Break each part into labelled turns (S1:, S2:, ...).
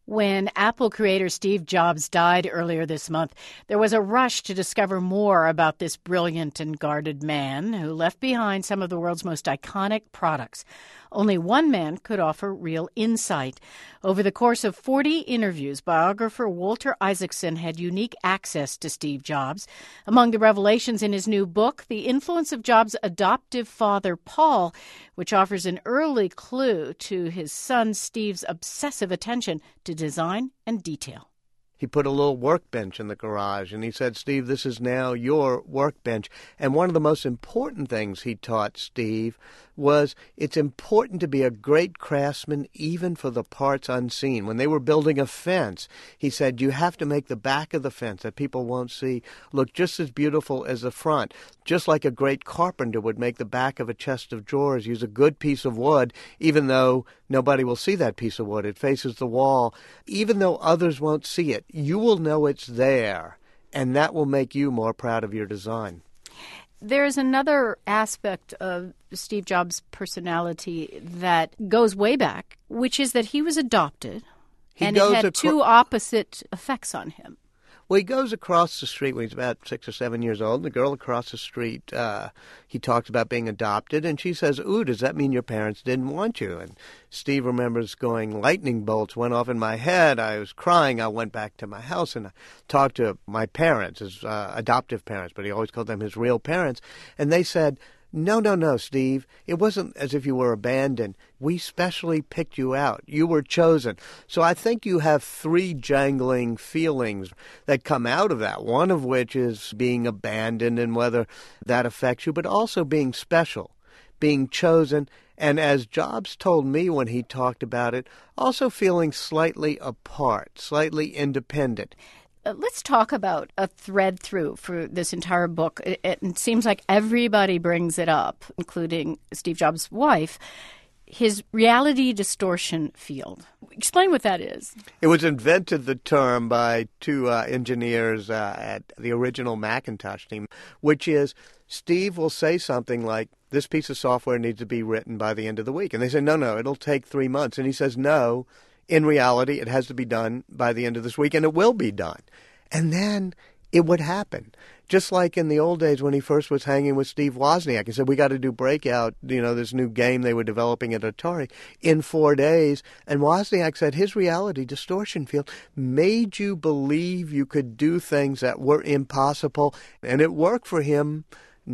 S1: When Apple creator Steve Jobs died earlier this month, there was a rush to discover more about this brilliant and guarded man who left behind some of the world's most iconic products. Only one man could offer real insight. Over the course of 40 interviews, biographer Walter Isaacson had unique access to Steve Jobs. Among the revelations in his new book, the influence of Jobs' adoptive father, Paul, which offers an early clue to his son Steve's obsessive attention to design and detail.
S2: He put a little workbench in the garage, and he said, "Steve, this is now your workbench." And one of the most important things he taught Steve was it's important to be a great craftsman even for the parts unseen. When they were building a fence, he said, you have to make the back of the fence that people won't see look just as beautiful as the front. Just like a great carpenter would make the back of a chest of drawers, use a good piece of wood, even though nobody will see that piece of wood. It faces the wall. Even though others won't see it, you will know it's there, and that will make you more proud of your design.
S1: There's another aspect of Steve Jobs' personality that goes way back, which is that he was adopted, and it had two opposite effects on him.
S2: Well, he goes across the street when he's about 6 or 7 years old. The girl across the street, he talks about being adopted, and she says, "Ooh, does that mean your parents didn't want you?" And Steve remembers going, lightning bolts went off in my head. I was crying. I went back to my house, and I talked to my parents, his adoptive parents, but he always called them his real parents. And they said, No, Steve. It wasn't as if you were abandoned. We specially picked you out. You were chosen. So I think you have three jangling feelings that come out of that, one of which is being abandoned and whether that affects you, but also being special, being chosen, and as Jobs told me when he talked about it, also feeling slightly apart, slightly independent.
S1: Let's talk about a thread through for this entire book. It seems like everybody brings it up, including Steve Jobs' wife, his reality distortion field. Explain what that is.
S2: It was invented, the term, by two engineers at the original Macintosh team, which is Steve will say something like, this piece of software needs to be written by the end of the week. And they say, no, it'll take 3 months. And he says, no. In reality, it has to be done by the end of this week, and it will be done. And then it would happen. Just like in the old days when he first was hanging with Steve Wozniak. He said, we got to do Breakout, this new game they were developing at Atari, in 4 days. And Wozniak said his reality distortion field made you believe you could do things that were impossible. And it worked for him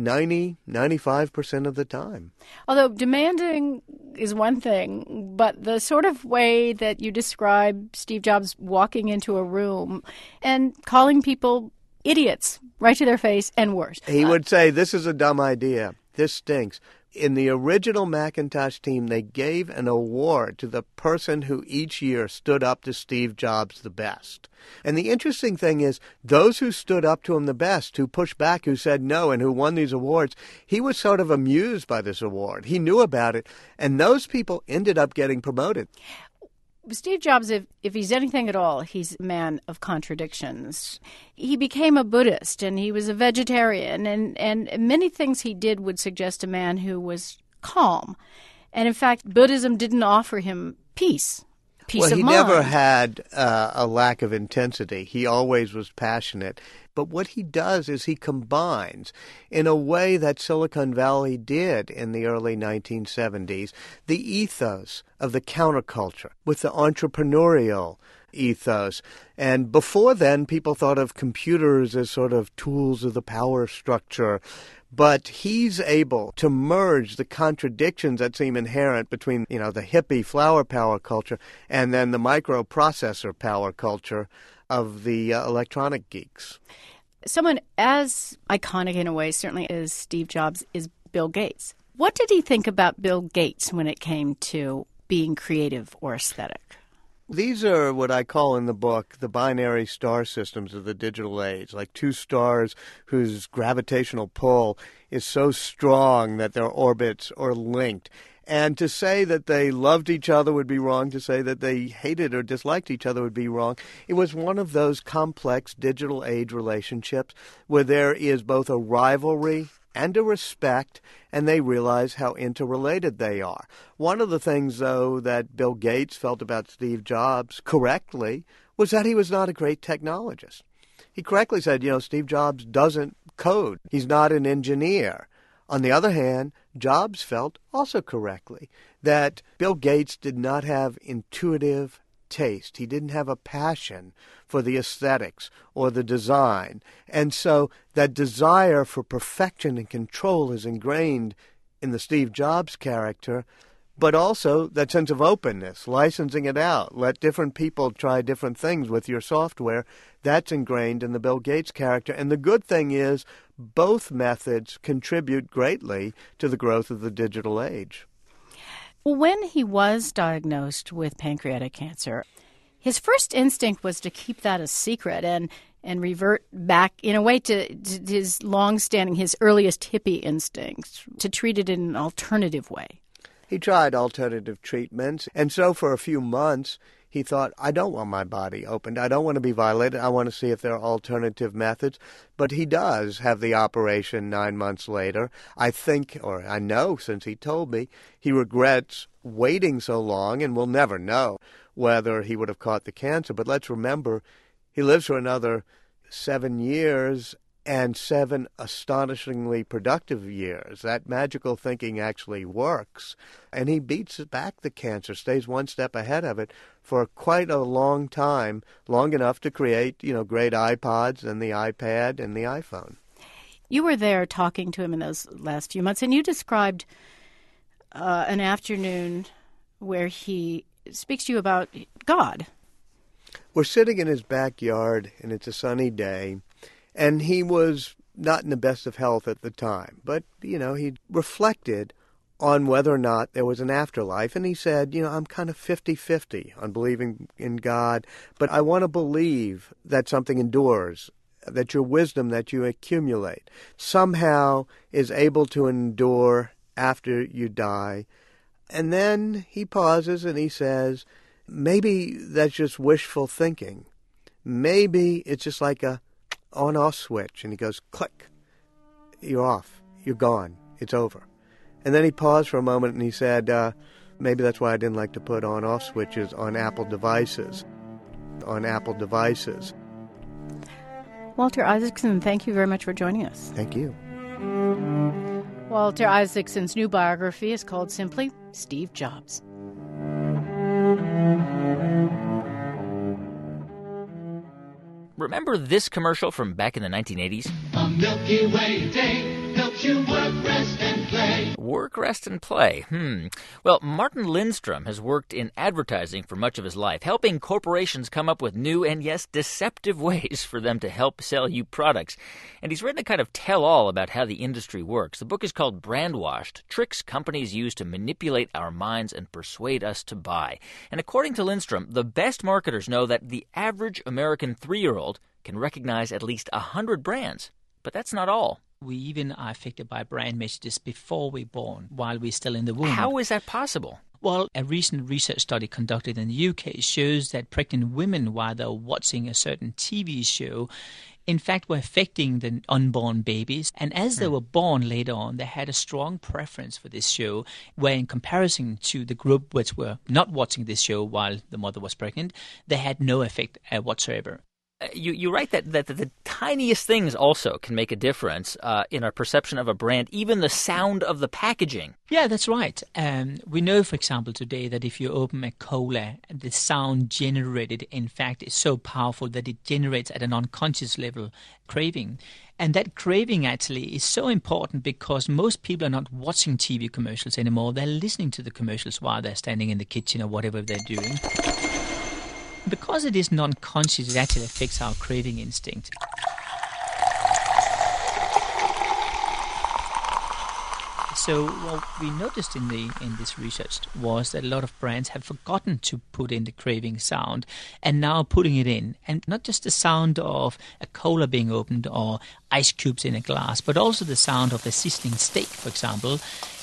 S2: 95% of the time.
S1: Although demanding is one thing, but the sort of way that you describe Steve Jobs walking into a room and calling people idiots right to their face and worse.
S2: He would say, this is a dumb idea. This stinks. In the original Macintosh team, they gave an award to the person who each year stood up to Steve Jobs the best. And the interesting thing is, those who stood up to him the best, who pushed back, who said no, and who won these awards, he was sort of amused by this award. He knew about it, and those people ended up getting promoted.
S1: Steve Jobs, if he's anything at all, he's a man of contradictions. He became a Buddhist, and he was a vegetarian, and many things he did would suggest a man who was calm. And in fact, Buddhism didn't offer him peace of mind.
S2: Well, he never had a lack of intensity. He always was passionate. But what he does is he combines, in a way that Silicon Valley did in the early 1970s, the ethos of the counterculture with the entrepreneurial ethos. And before then, people thought of computers as sort of tools of the power structure. But he's able to merge the contradictions that seem inherent between, the hippie flower power culture and then the microprocessor power culture of the electronic geeks.
S1: Someone as iconic in a way, certainly as Steve Jobs, is Bill Gates. What did he think about Bill Gates when it came to being creative or aesthetic?
S2: These are what I call in the book the binary star systems of the digital age, like two stars whose gravitational pull is so strong that their orbits are linked. And to say that they loved each other would be wrong. To say that they hated or disliked each other would be wrong. It was one of those complex digital age relationships where there is both a rivalry and a respect, and they realize how interrelated they are. One of the things, though, that Bill Gates felt about Steve Jobs correctly was that he was not a great technologist. He correctly said, Steve Jobs doesn't code. He's not an engineer. On the other hand, Jobs felt also correctly that Bill Gates did not have intuitive taste. He didn't have a passion for the aesthetics or the design. And so that desire for perfection and control is ingrained in the Steve Jobs character, but also that sense of openness, licensing it out, let different people try different things with your software. That's ingrained in the Bill Gates character. And the good thing is both methods contribute greatly to the growth of the digital age.
S1: When he was diagnosed with pancreatic cancer, his first instinct was to keep that a secret and revert back, in a way, to his long-standing, his earliest hippie instincts, to treat it in an alternative way.
S2: He tried alternative treatments, and so for a few months he thought, I don't want my body opened. I don't want to be violated. I want to see if there are alternative methods. But he does have the operation 9 months later. I think, or I know since he told me, he regrets waiting so long, and we'll never know whether he would have caught the cancer. But let's remember, he lives for another 7 years, and 7 astonishingly productive years. That magical thinking actually works. And he beats back the cancer, stays one step ahead of it for quite a long time, long enough to create, great iPods and the iPad and the iPhone.
S1: You were there talking to him in those last few months, and you described an afternoon where he speaks to you about God.
S2: We're sitting in his backyard, and it's a sunny day. And he was not in the best of health at the time. But, he reflected on whether or not there was an afterlife. And he said, I'm kind of 50-50 on believing in God. But I want to believe that something endures, that your wisdom that you accumulate somehow is able to endure after you die. And then he pauses and he says, maybe that's just wishful thinking. Maybe it's just like a on-off switch, and he goes, click, you're off, you're gone, it's over. And then he paused for a moment and he said, maybe that's why I didn't like to put on-off switches on Apple devices.
S1: Walter Isaacson, thank you very much for joining us.
S2: Thank you.
S1: Walter Isaacson's new biography is called simply Steve Jobs.
S3: Remember this commercial from back in the 1980s?
S4: A Milky Way day helps you work, rest, and play.
S3: Work, rest, and play. Well, Martin Lindstrom has worked in advertising for much of his life, helping corporations come up with new and, yes, deceptive ways for them to help sell you products. And he's written a kind of tell-all about how the industry works. The book is called Brandwashed, Tricks Companies Use to Manipulate Our Minds and Persuade Us to Buy. And according to Lindstrom, the best marketers know that the average American 3-year-old can recognize at least 100 brands. But that's not all.
S5: We even are affected by brand messages before we're born, while we're still in the womb.
S3: How is that possible?
S5: Well, a recent research study conducted in the UK shows that pregnant women, while they're watching a certain TV show, in fact were affecting the unborn babies. And as they were born later on, they had a strong preference for this show, where in comparison to the group which were not watching this show while the mother was pregnant, they had no effect whatsoever.
S3: You write that the tiniest things also can make a difference in our perception of a brand, even the sound of the packaging.
S5: Yeah, that's right. We know, for example, today that if you open a cola, the sound generated, in fact, is so powerful that it generates at an unconscious level craving. And that craving actually is so important because most people are not watching TV commercials anymore. They're listening to the commercials while they're standing in the kitchen or whatever they're doing. Because it is non-conscious, it actually affects our craving instinct. So what we noticed in this research was that a lot of brands have forgotten to put in the craving sound and now putting it in. And not just the sound of a cola being opened or ice cubes in a glass, but also the sound of a sizzling steak, for example.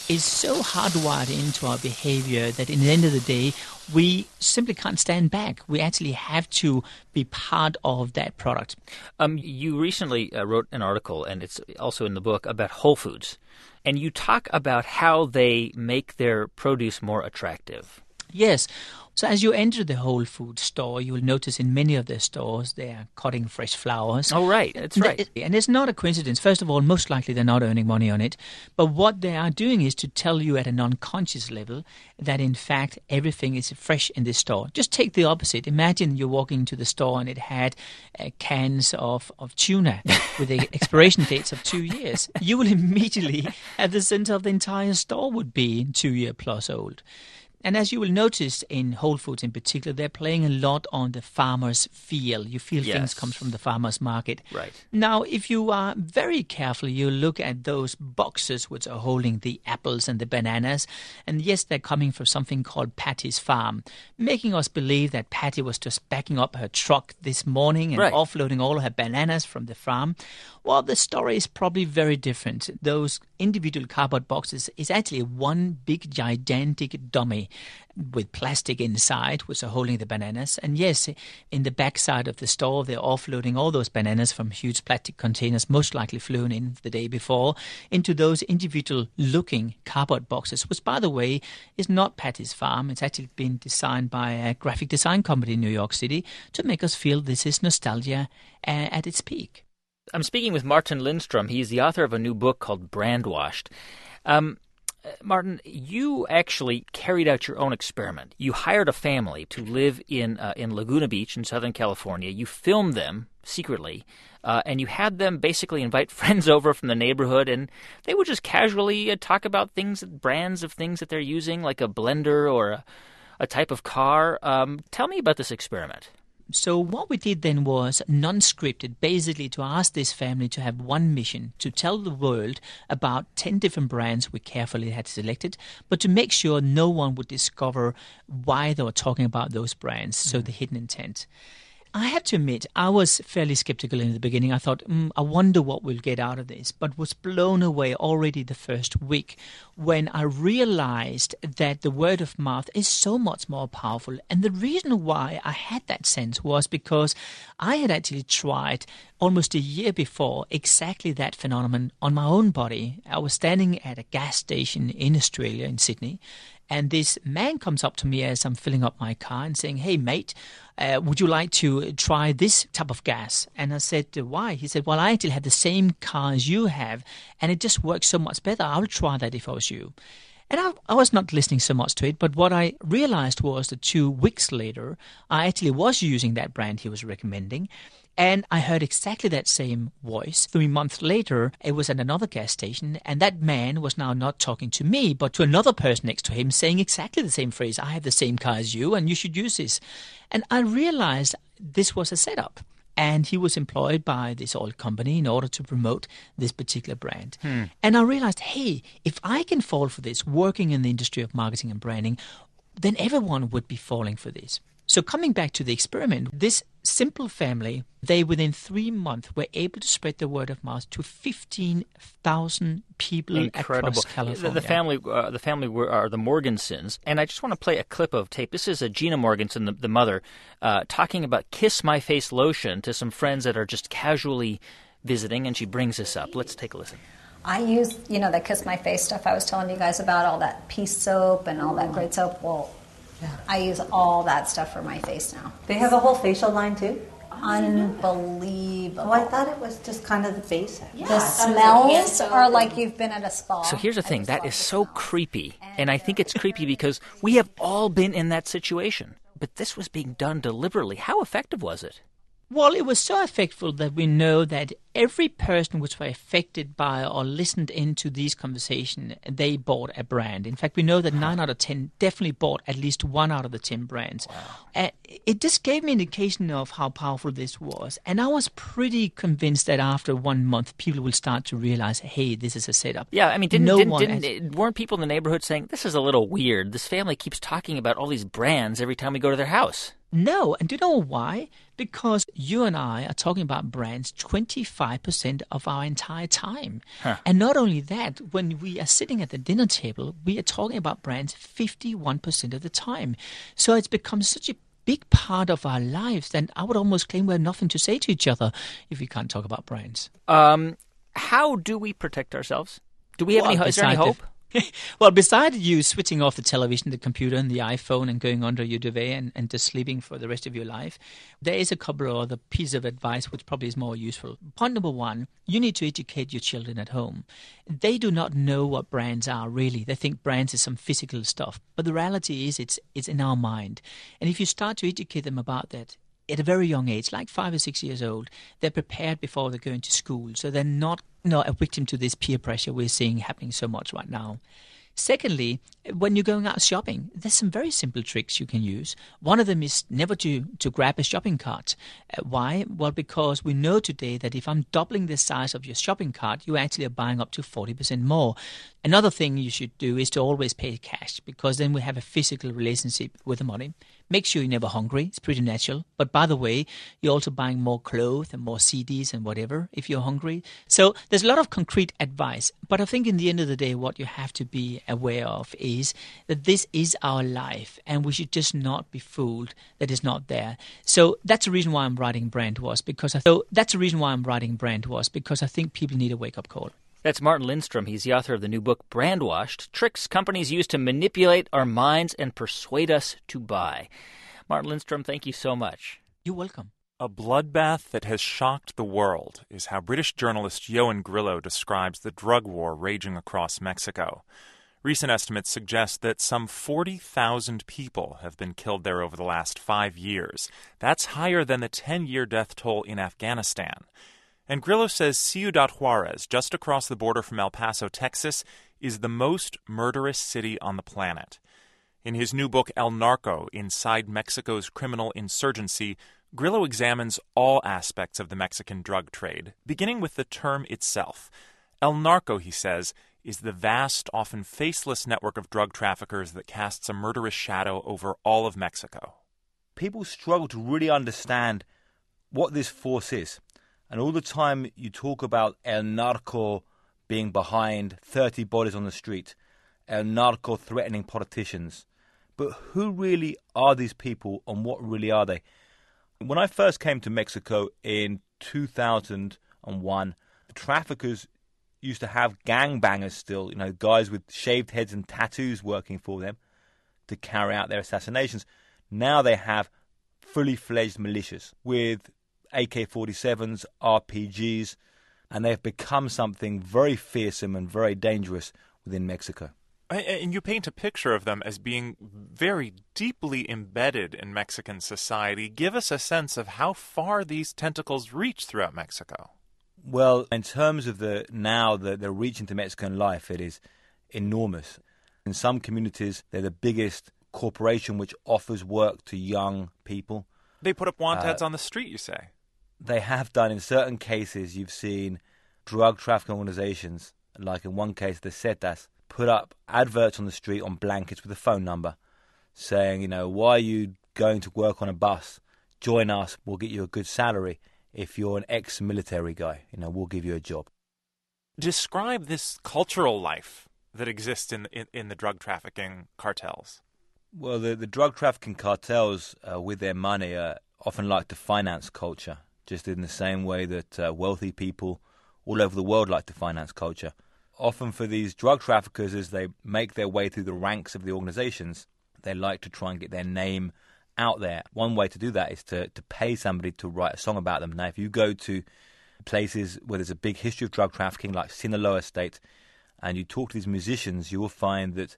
S5: is so hardwired into our behavior that in the end of the day, we simply can't stand back. We actually have to be part of that product.
S3: You recently wrote an article, and it's also in the book, about Whole Foods. And you talk about how they make their produce more attractive.
S5: Yes. So as you enter the Whole Foods store, you will notice in many of their stores they are cutting fresh flowers.
S3: Oh, right. That's right.
S5: And it's not a coincidence. First of all, most likely they're not earning money on it. But what they are doing is to tell you at an unconscious level that, in fact, everything is fresh in this store. Just take the opposite. Imagine you're walking into the store and it had cans of tuna with the expiration dates of 2 years. You will immediately have the sense of the entire store would be 2 year plus old. And as you will notice in Whole Foods in particular, they're playing a lot on the farmer's feel. You feel things come from the farmer's market.
S3: Right.
S5: Now, if you are very careful, you look at those boxes which are holding the apples and the bananas. And yes, they're coming from something called Patty's Farm, making us believe that Patty was just backing up her truck this morning and offloading all her bananas from the farm. Well, the story is probably very different. Those individual cardboard boxes is actually one big, gigantic dummy with plastic inside, which are holding the bananas. And yes, in the backside of the store, they're offloading all those bananas from huge plastic containers, most likely flown in the day before, into those individual-looking cardboard boxes, which, by the way, is not Patty's Farm. It's actually been designed by a graphic design company in New York City to make us feel this is nostalgia at its peak.
S3: I'm speaking with Martin Lindstrom. He's the author of a new book called Brandwashed. Martin, you actually carried out your own experiment. You hired a family to live in Laguna Beach in Southern California. You filmed them secretly, and you had them basically invite friends over from the neighborhood, and they would just casually talk about things, brands of things that they're using, like a blender or a type of car. Tell me about this experiment.
S5: So what we did then was non-scripted, basically to ask this family to have one mission, to tell the world about 10 different brands we carefully had selected, but to make sure no one would discover why they were talking about those brands, so the hidden intent. I have to admit, I was fairly skeptical in the beginning. I thought, I wonder what we'll get out of this, but was blown away already the first week when I realized that the word of mouth is so much more powerful. And the reason why I had that sense was because I had actually tried almost a year before exactly that phenomenon on my own body. I was standing at a gas station in Australia, in Sydney, and this man comes up to me as I'm filling up my car and saying, "Hey, mate, would you like to try this type of gas?" And I said, "Why?" He said, "Well, I actually have the same car as you have, and it just works so much better. I would try that if I was you." And I was not listening so much to it, but what I realized was that 2 weeks later, I actually was using that brand he was recommending. And I heard exactly that same voice. 3 months later, it was at another gas station, and that man was now not talking to me, but to another person next to him, saying exactly the same phrase: "I have the same car as you, and you should use this." And I realized this was a setup. And he was employed by this oil company in order to promote this particular brand. And I realized, hey, if I can fall for this, working in the industry of marketing and branding, then everyone would be falling for this. So coming back to the experiment, this simple family, they within 3 months were able to spread the word of mouth to 15,000 people across California.
S3: The family are the Morgansons, and I just want to play a clip of tape. This is Gina Morganson, the mother, talking about Kiss My Face lotion to some friends that are just casually visiting, and she brings this up. Let's take a listen.
S6: I use, the Kiss My Face stuff I was telling you guys about, all that Peace soap and all that great soap. Well, I use all that stuff for my face now.
S7: They have a whole facial line too?
S6: Unbelievable.
S7: Oh, I thought it was just kind of the basic.
S6: Yeah, the smells are like you've been at a spa.
S3: So here's the thing, that is so creepy. And I think it's creepy because we have all been in that situation. But this was being done deliberately. How effective was it?
S5: Well, it was so effective that we know that every person which were affected by or listened into these conversations, they bought a brand. In fact, we know that 9 out of 10 definitely bought at least 1 out of the 10 brands. Wow. It just gave me an indication of how powerful this was. And I was pretty convinced that after 1 month, people will start to realize, hey, this is a setup.
S3: Yeah, I mean, weren't people in the neighborhood saying, this is a little weird. This family keeps talking about all these brands every time we go to their house?
S5: No, and do you know why? Because you and I are talking about brands 25% of our entire time. And not only that, when we are sitting at the dinner table, we are talking about brands 51% of the time. So it's become such a big part of our lives that I would almost claim we have nothing to say to each other if we can't talk about brands.
S3: How do we protect ourselves? Do we have is there any hope?
S5: Well, besides you switching off the television, the computer, and the iPhone and going under your duvet and just sleeping for the rest of your life, there is a couple of other pieces of advice which probably is more useful. Point number one, you need to educate your children at home. They do not know what brands are really. They think brands is some physical stuff. But the reality is it's in our mind. And if you start to educate them about that, at a very young age, like 5 or 6 years old, they're prepared before they're going to school. So they're not a victim to this peer pressure we're seeing happening so much right now. Secondly, when you're going out shopping, there's some very simple tricks you can use. One of them is never to grab a shopping cart. Why? Well, because we know today that if I'm doubling the size of your shopping cart, you actually are buying up to 40% more. Another thing you should do is to always pay cash, because then we have a physical relationship with the money. Make sure you're never hungry. It's pretty natural. But by the way, you're also buying more clothes and more CDs and whatever if you're hungry. So there's a lot of concrete advice. But I think in the end of the day, what you have to be aware of is that this is our life, and we should just not be fooled that it's not there. So that's the reason why I'm writing Brand Was, because I think people need a wake-up call.
S3: That's Martin Lindstrom. He's the author of the new book, Brandwashed, Tricks Companies Use to Manipulate Our Minds and Persuade Us to Buy. Martin Lindstrom, thank you so much.
S5: You're welcome.
S8: A bloodbath that has shocked the world is how British journalist Ioan Grillo describes the drug war raging across Mexico. Recent estimates suggest that some 40,000 people have been killed there over the last 5 years. That's higher than the 10-year death toll in Afghanistan. And Grillo says Ciudad Juarez, just across the border from El Paso, Texas, is the most murderous city on the planet. In his new book, El Narco, Inside Mexico's Criminal Insurgency, Grillo examines all aspects of the Mexican drug trade, beginning with the term itself. El Narco, he says, is the vast, often faceless network of drug traffickers that casts a murderous shadow over all of Mexico.
S9: People struggle to really understand what this force is. And all the time you talk about El Narco being behind 30 bodies on the street, El Narco threatening politicians. But who really are these people, and what really are they? When I first came to Mexico in 2001, the traffickers used to have gangbangers still, guys with shaved heads and tattoos working for them to carry out their assassinations. Now they have fully fledged militias with AK-47s, RPGs, and they've become something very fearsome and very dangerous within Mexico.
S8: And you paint a picture of them as being very deeply embedded in Mexican society. Give us a sense of how far these tentacles reach throughout Mexico.
S9: Well, in terms of the reach into Mexican life, it is enormous. In some communities, they're the biggest corporation which offers work to young people.
S8: They put up want-ads on the street, you say?
S9: They have done. In certain cases, you've seen drug trafficking organizations, like in one case, the Zetas, put up adverts on the street on blankets with a phone number saying, why are you going to work on a bus? Join us, we'll get you a good salary. If you're an ex-military guy, we'll give you a job.
S8: Describe this cultural life that exists in the drug trafficking cartels.
S9: Well, the drug trafficking cartels, with their money, often like to finance culture, just in the same way that wealthy people all over the world like to finance culture. Often for these drug traffickers, as they make their way through the ranks of the organizations, they like to try and get their name out there. One way to do that is to pay somebody to write a song about them. Now, if you go to places where there's a big history of drug trafficking, like Sinaloa State, and you talk to these musicians, you will find that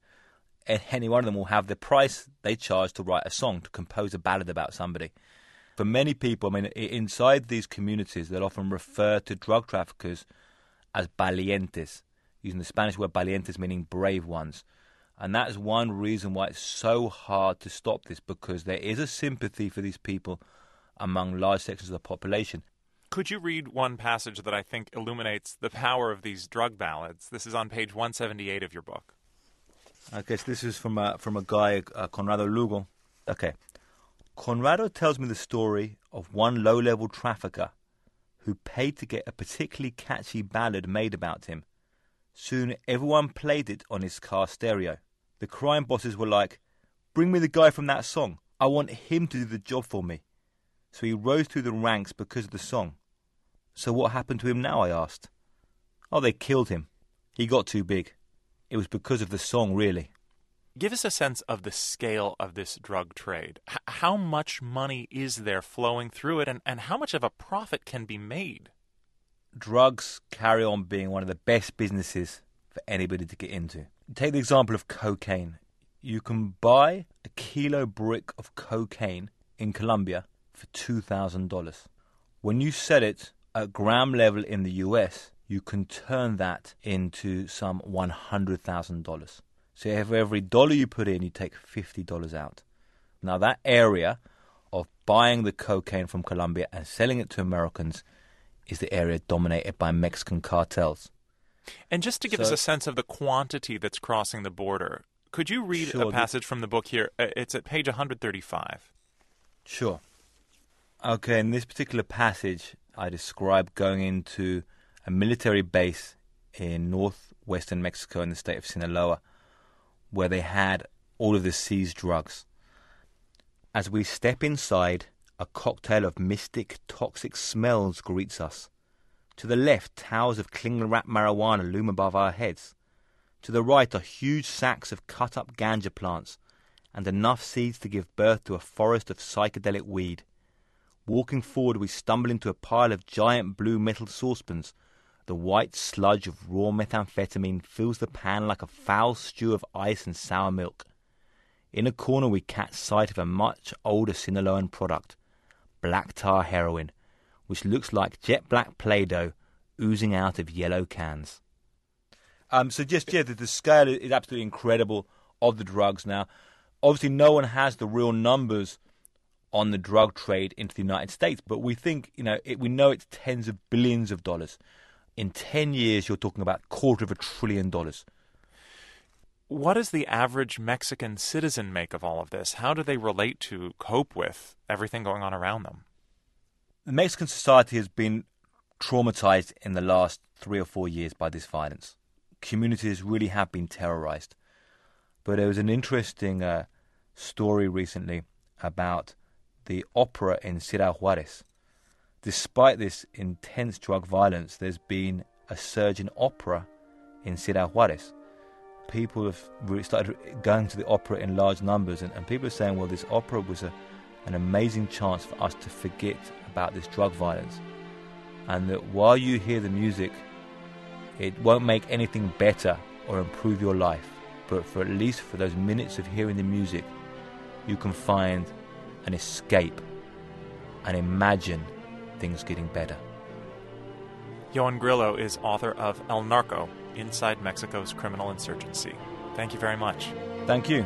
S9: any one of them will have the price they charge to write a song, to compose a ballad about somebody. For many people, inside these communities, they'll often refer to drug traffickers as valientes, using the Spanish word valientes, meaning brave ones. And that is one reason why it's so hard to stop this, because there is a sympathy for these people among large sections of the population.
S8: Could you read one passage that I think illuminates the power of these drug ballads? This is on page 178 of your book. Okay,
S9: so this is from a guy, Conrado Lugo. Okay. Conrado tells me the story of one low-level trafficker who paid to get a particularly catchy ballad made about him. Soon everyone played it on his car stereo. The crime bosses were like, "Bring me the guy from that song. I want him to do the job for me." So he rose through the ranks because of the song. So what happened to him now, I asked. Oh, they killed him. He got too big. It was because of the song, really.
S8: Give us a sense of the scale of this drug trade. How much money is there flowing through it, and how much of a profit can be made?
S9: Drugs carry on being one of the best businesses for anybody to get into. Take the example of cocaine. You can buy a kilo brick of cocaine in Colombia for $2,000. When you sell it at gram level in the US, you can turn that into some $100,000. So for every dollar you put in, you take $50 out. Now that area of buying the cocaine from Colombia and selling it to Americans is the area dominated by Mexican cartels.
S8: And just to give us a sense of the quantity that's crossing the border, could you read a passage from the book here? It's at page 135.
S9: Sure. Okay, in this particular passage, I describe going into a military base in northwestern Mexico in the state of Sinaloa, where they had all of the seized drugs. As we step inside, a cocktail of mystic, toxic smells greets us. To the left, towers of cling-wrapped marijuana loom above our heads. To the right are huge sacks of cut-up ganja plants and enough seeds to give birth to a forest of psychedelic weed. Walking forward, we stumble into a pile of giant blue metal saucepans. The white sludge of raw methamphetamine fills the pan like a foul stew of ice and sour milk. In a corner we catch sight of a much older Sinaloan product, black tar heroin, which looks like jet black Play-Doh oozing out of yellow cans. The scale is absolutely incredible of the drugs now. Obviously no one has the real numbers on the drug trade into the United States, but we think, we know it's tens of billions of dollars. In 10 years, you're talking about $250 billion.
S8: What does the average Mexican citizen make of all of this? How do they relate to, cope with everything going on around them?
S9: The Mexican society has been traumatized in the last 3 or 4 years by this violence. Communities really have been terrorized. But there was an interesting story recently about the opera in Ciudad Juarez. Despite this intense drug violence, there's been a surge in opera in Ciudad Juarez. People have really started going to the opera in large numbers, and people are saying, well, this opera was an amazing chance for us to forget about this drug violence. And that while you hear the music, it won't make anything better or improve your life. But for at least for those minutes of hearing the music, you can find an escape and imagine things getting better.
S8: Joan Grillo is author of El Narco, Inside Mexico's Criminal Insurgency. Thank you very much.
S9: Thank you.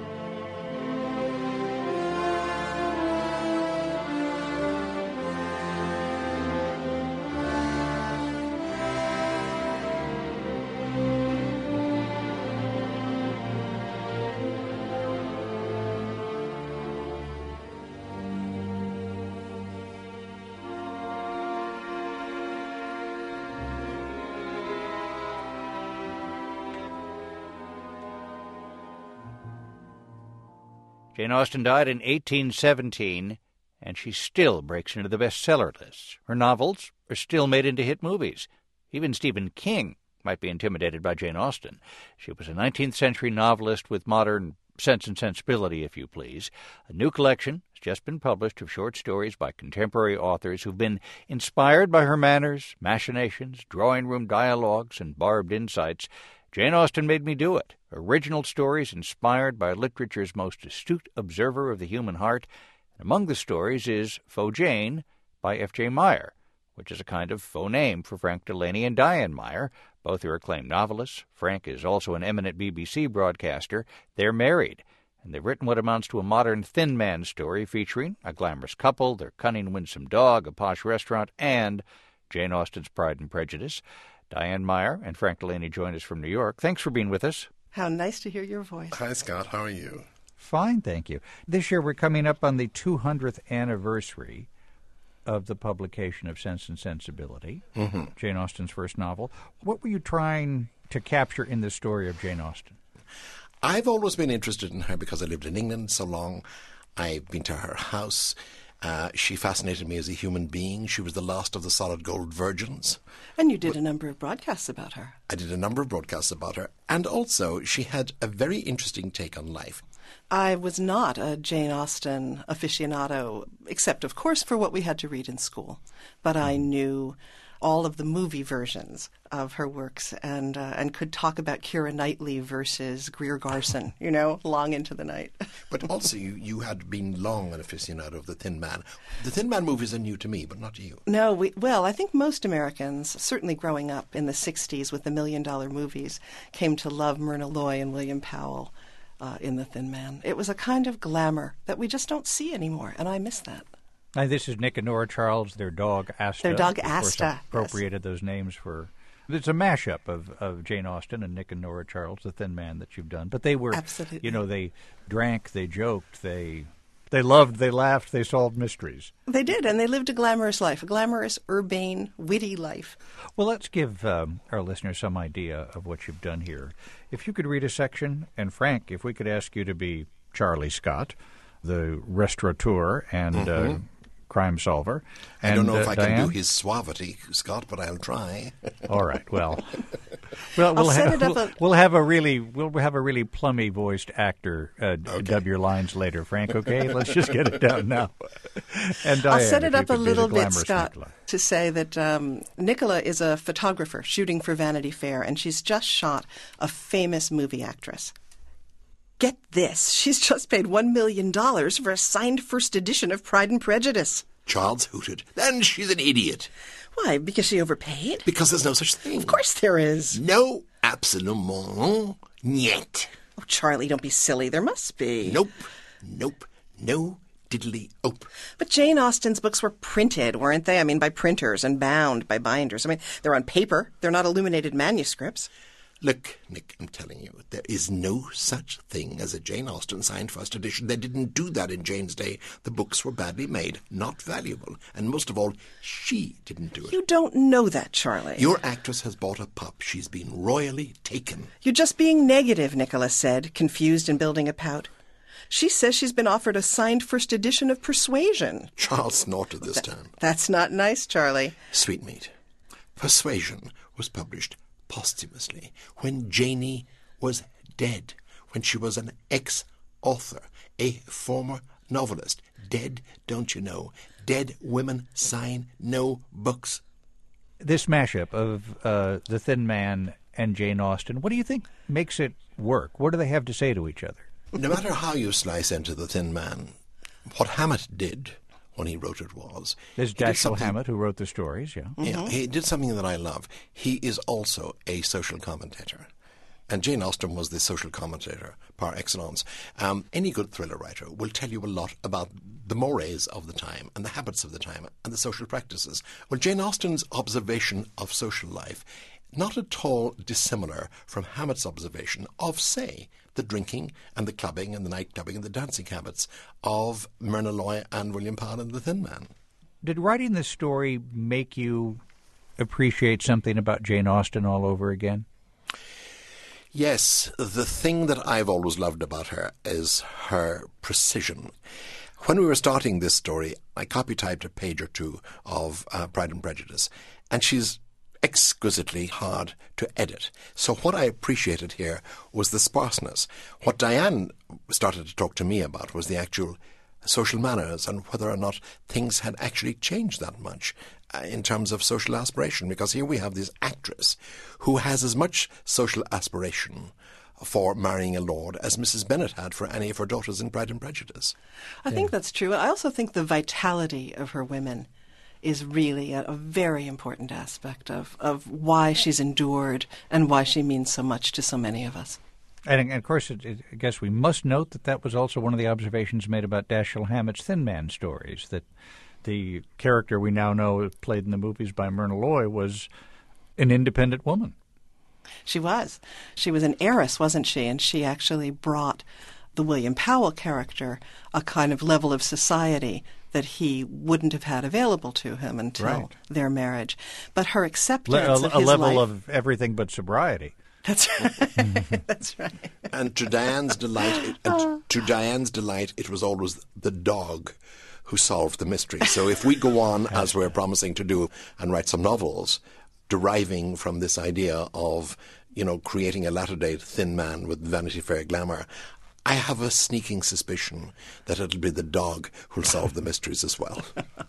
S10: Jane Austen died in 1817, and she still breaks into the bestseller lists. Her novels are still made into hit movies. Even Stephen King might be intimidated by Jane Austen. She was a 19th century novelist with modern Sense and Sensibility, if you please. A new collection has just been published of short stories by contemporary authors who've been inspired by her manners, machinations, drawing-room dialogues, and barbed insights. Jane Austen Made Me Do It. Original stories inspired by literature's most astute observer of the human heart. And among the stories is Faux Jane by F.J. Meyer, which is a kind of faux name for Frank Delaney and Diane Meyer. Both are acclaimed novelists. Frank is also an eminent BBC broadcaster. They're married, and they've written what amounts to a modern Thin Man story featuring a glamorous couple, their cunning, winsome dog, a posh restaurant, and Jane Austen's Pride and Prejudice. Diane Meyer and Frank Delaney join us from New York. Thanks for being with us.
S11: How nice to hear your voice.
S12: Hi, Scott. How are you?
S10: Fine, thank you. This year we're coming up on the 200th anniversary of the publication of Sense and Sensibility, Jane Austen's first novel. What were you trying to capture in the story of Jane Austen?
S11: I've always been interested in her because I lived in England so long. I've been to her house. She fascinated me as a human being. She was the last of the solid gold virgins.
S12: And you did a number of broadcasts about her.
S11: I did a number of broadcasts about her. And also, she had a very interesting take on life.
S12: I was not a Jane Austen aficionado, except, of course, for what we had to read in school. But I knew all of the movie versions of her works and could talk about Keira Knightley versus Greer Garson, long into the night.
S11: But also you had been long an aficionado of The Thin Man. The Thin Man movies are new to me, but not to you.
S12: No, I think most Americans, certainly growing up in the 60s with the $1 Million movies, came to love Myrna Loy and William Powell in The Thin Man. It was a kind of glamour that we just don't see anymore, and I miss that.
S10: Now, this is Nick and Nora Charles, their dog Asta.
S12: Their dog
S10: Asta.
S12: Asta.
S10: Appropriated those names for... It's a mashup of Jane Austen and Nick and Nora Charles, The Thin Man that you've done. But they were...
S12: Absolutely.
S10: They drank, they joked, they loved, they laughed, they solved mysteries.
S12: They did, and they lived a glamorous life, a glamorous, urbane, witty life.
S10: Well, let's give our listeners some idea of what you've done here. If you could read a section, and Frank, if we could ask you to be Charlie Scott, the restaurateur and... crime solver. And,
S11: I don't know if I
S10: Diane?
S11: can do his suavity, Scott, but I'll try.
S10: All right. Well,
S12: we'll
S10: have a really plummy voiced actor dub your lines later, Frank. Okay, let's just get it down now. And Diane,
S12: I'll set it up a little bit,
S10: glamorous
S12: Scott,
S10: Nicola.
S12: to say that Nicola is a photographer shooting for Vanity Fair, and she's just shot a famous movie actress. Get this, she's just paid $1 million for a signed first edition of Pride and Prejudice.
S11: Charles hooted. Then she's an idiot.
S12: Why, because she overpaid?
S11: Because there's no such thing.
S12: Of course there is.
S11: No, absolument niet.
S12: Oh, Charlie, don't be silly. There must be.
S11: Nope. No diddly-ope.
S12: But Jane Austen's books were printed, weren't they? I mean, by printers and bound by binders. I mean, they're on paper. They're not illuminated manuscripts.
S11: Look, Nick, I'm telling you, there is no such thing as a Jane Austen signed first edition. They didn't do that in Jane's day. The books were badly made, not valuable. And most of all, she didn't do it.
S12: You don't know that, Charlie.
S11: Your actress has bought a pup. She's been royally taken.
S12: You're just being negative, Nicola said, confused and building a pout. She says she's been offered a signed first edition of Persuasion.
S11: Charles snorted this time.
S12: That's not nice, Charlie.
S11: Sweetmeat. Persuasion was published posthumously, when Janie was dead, when she was an ex-author, a former novelist. Dead, don't you know? Dead women sign no books.
S10: This mashup of The Thin Man and Jane Austen, what do you think makes it work? What do they have to say to each other?
S11: No matter how you slice into The Thin Man, what Hammett did when he wrote it was...
S10: There's Dashiell Hammett, who wrote the stories, yeah.
S11: Yeah, he did something that I love. He is also a social commentator. And Jane Austen was the social commentator par excellence. Any good thriller writer will tell you a lot about the mores of the time and the habits of the time and the social practices. Well, Jane Austen's observation of social life, not at all dissimilar from Hammett's observation of, say, the drinking and the clubbing and the night clubbing and the dancing habits of Myrna Loy and William Powell and The Thin Man.
S10: Did writing this story make you appreciate something about Jane Austen all over again?
S11: Yes, the thing that I've always loved about her is her precision. When we were starting this story, I copy-typed a page or two of Pride and Prejudice, and she's exquisitely hard to edit. So what I appreciated here was the sparseness. What Diane started to talk to me about was the actual social manners and whether or not things had actually changed that much in terms of social aspiration, because here we have this actress who has as much social aspiration for marrying a lord as Mrs. Bennet had for any of her daughters in Pride and Prejudice.
S12: I think that's true. I also think the vitality of her women is really a very important aspect of why she's endured and why she means so much to so many of us.
S10: And of course, I guess we must note that was also one of the observations made about Dashiell Hammett's Thin Man stories, that the character we now know played in the movies by Myrna Loy was an independent woman.
S12: She was. She was an heiress, wasn't she? And she actually brought the William Powell character a kind of level of society that he wouldn't have had available to him until their marriage. But her acceptance of his
S10: level
S12: life,
S10: of everything but sobriety.
S12: That's right. That's right.
S11: And to Diane's delight, it was always the dog who solved the mystery. So if we go on, as we're promising to do, and write some novels, deriving from this idea of, creating a latter-day thin man with Vanity Fair glamour, I have a sneaking suspicion that it'll be the dog who'll solve the mysteries as well.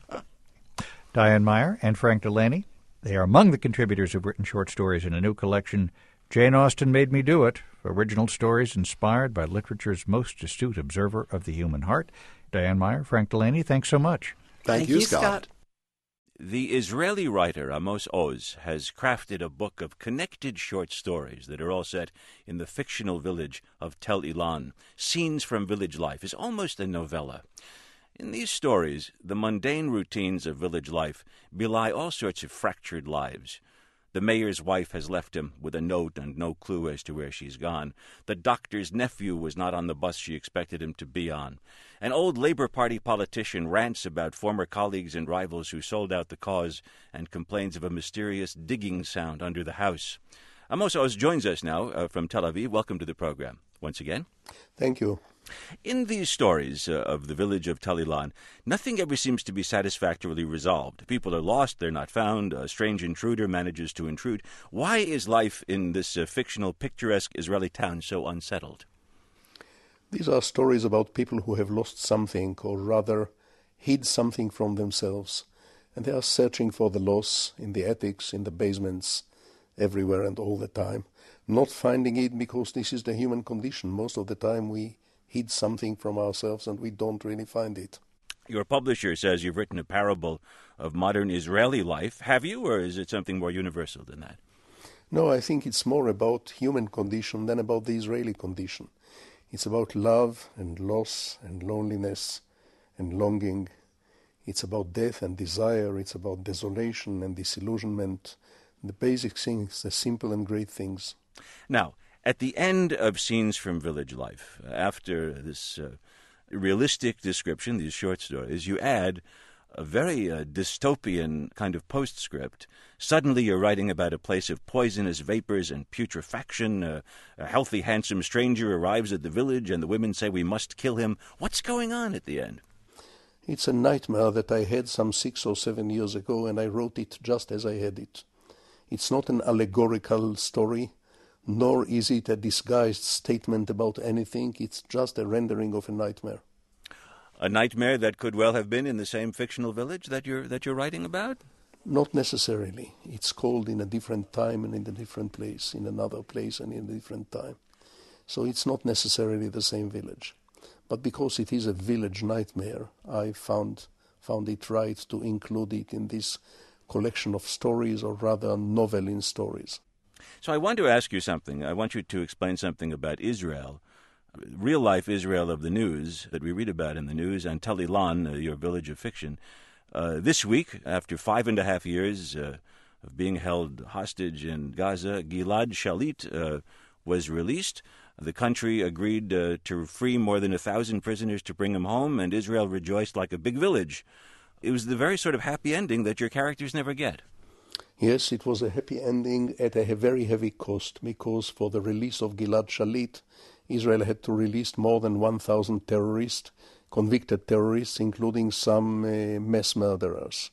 S10: Diane Meyer and Frank Delaney, they are among the contributors who've written short stories in a new collection, Jane Austen Made Me Do It, original stories inspired by literature's most astute observer of the human heart. Diane Meyer, Frank Delaney, thanks so much.
S11: Thank you, Scott.
S13: The Israeli writer Amos Oz has crafted a book of connected short stories that are all set in the fictional village of Tel Ilan. Scenes from village life is almost a novella. In these stories, the mundane routines of village life belie all sorts of fractured lives. The mayor's wife has left him with a note and no clue as to where she's gone. The doctor's nephew was not on the bus she expected him to be on. An old Labour Party politician rants about former colleagues and rivals who sold out the cause and complains of a mysterious digging sound under the house. Amos Oz joins us now from Tel Aviv. Welcome to the program once again.
S14: Thank you.
S13: In these stories of the village of Tel Ilan, nothing ever seems to be satisfactorily resolved. People are lost, they're not found, a strange intruder manages to intrude. Why is life in this fictional, picturesque Israeli town so unsettled?
S14: These are stories about people who have lost something, or rather hid something from themselves, and they are searching for the loss in the attics, in the basements, everywhere and all the time, not finding it because this is the human condition. Most of the time we hid something from ourselves and we don't really find it.
S13: Your publisher says you've written a parable of modern Israeli life. Have you, or is it something more universal than that?
S14: No, I think it's more about human condition than about the Israeli condition. It's about love and loss and loneliness and longing. It's about death and desire. It's about desolation and disillusionment. The basic things, the simple and great things.
S13: Now, at the end of Scenes from Village Life, after this realistic description, these short stories, you add a very dystopian kind of postscript. Suddenly you're writing about a place of poisonous vapors and putrefaction. A healthy, handsome stranger arrives at the village and the women say we must kill him. What's going on at the end?
S14: It's a nightmare that I had some 6 or 7 years ago, and I wrote it just as I had it. It's not an allegorical story, nor is it a disguised statement about anything. It's just a rendering of a nightmare.
S13: A nightmare that could well have been in the same fictional village that you're writing about?
S14: Not necessarily. It's called in a different time and in a different place, in another place and in a different time. So it's not necessarily the same village. But because it is a village nightmare, I found it right to include it in this collection of stories, or rather novel in stories.
S13: So I want to ask you something. I want you to explain something about Israel, real-life Israel of the news that we read about in the news, and Tel Ilan, your village of fiction. This week, after 5.5 years of being held hostage in Gaza, Gilad Shalit was released. The country agreed to free more than 1,000 prisoners to bring him home, and Israel rejoiced like a big village. It was the very sort of happy ending that your characters never get.
S14: Yes, it was a happy ending at a very heavy cost, because for the release of Gilad Shalit, Israel had to release more than 1,000 terrorists, convicted terrorists, including some mass murderers.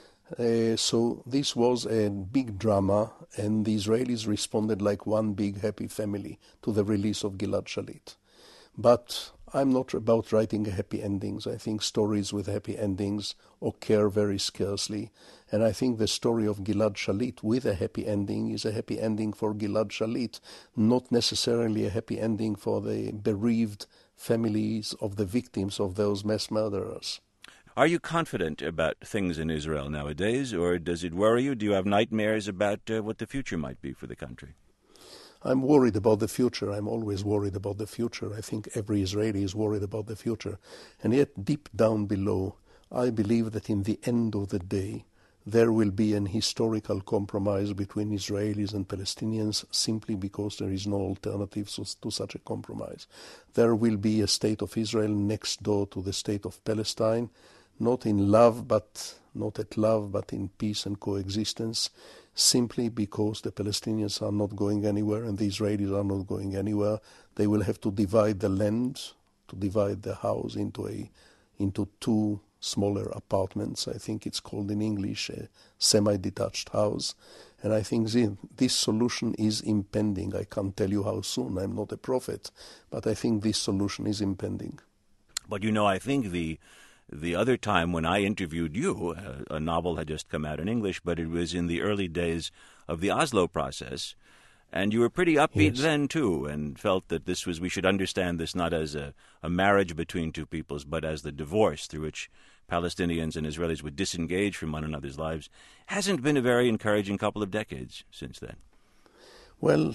S14: So this was a big drama, and the Israelis responded like one big happy family to the release of Gilad Shalit. But I'm not about writing happy endings. I think stories with happy endings occur very scarcely. And I think the story of Gilad Shalit with a happy ending is a happy ending for Gilad Shalit, not necessarily a happy ending for the bereaved families of the victims of those mass murderers.
S13: Are you confident about things in Israel nowadays, or does it worry you? Do you have nightmares about what the future might be for the country?
S14: I'm worried about the future. I'm always worried about the future. I think every Israeli is worried about the future. And yet, deep down below, I believe that in the end of the day, there will be an historical compromise between Israelis and Palestinians simply because there is no alternative to such a compromise. There will be a state of Israel next door to the state of Palestine, not in love, but not at love, but in peace and coexistence, simply because the Palestinians are not going anywhere and the Israelis are not going anywhere. They will have to divide the land, to divide the house into two smaller apartments. I think it's called in English a semi-detached house. And I think this solution is impending. I can't tell you how soon. I'm not a prophet, but I think this solution is impending.
S13: But I think the other time when I interviewed you, a novel had just come out in English, but it was in the early days of the Oslo process, and you were pretty upbeat then, too, and felt that we should understand this not as a marriage between two peoples, but as the divorce through which Palestinians and Israelis would disengage from one another's lives. Hasn't been a very encouraging couple of decades since then.
S14: Well,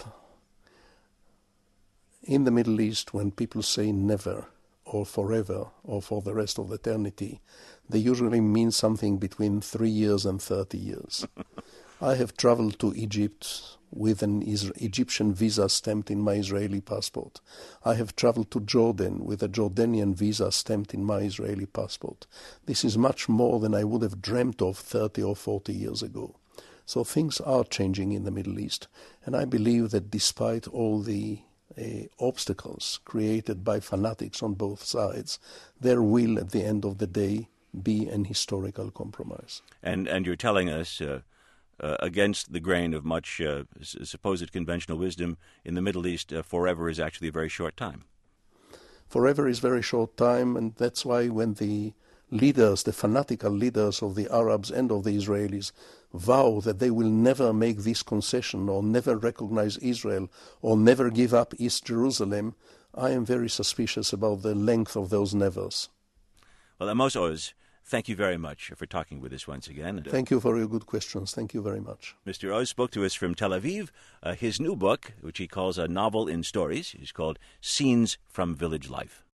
S14: in the Middle East, when people say never, or forever, or for the rest of eternity, they usually mean something between 3 years and 30 years. I have traveled to Egypt with an Egyptian visa stamped in my Israeli passport. I have traveled to Jordan with a Jordanian visa stamped in my Israeli passport. This is much more than I would have dreamt of 30 or 40 years ago. So things are changing in the Middle East, and I believe that despite all the obstacles created by fanatics on both sides, there will, at the end of the day, be an historical compromise.
S13: And you're telling us, against the grain of much supposed conventional wisdom, in the Middle East, forever is actually a very short time.
S14: Forever is very short time, and that's why when the leaders, the fanatical leaders of the Arabs and of the Israelis, vow that they will never make this concession or never recognize Israel or never give up East Jerusalem, I am very suspicious about the length of those nevers.
S13: Well, Amos Oz, thank you very much for talking with us once again.
S14: Thank you for your good questions. Thank you very much.
S13: Mr. Oz spoke to us from Tel Aviv. His new book, which he calls a novel in stories, is called Scenes from Village Life.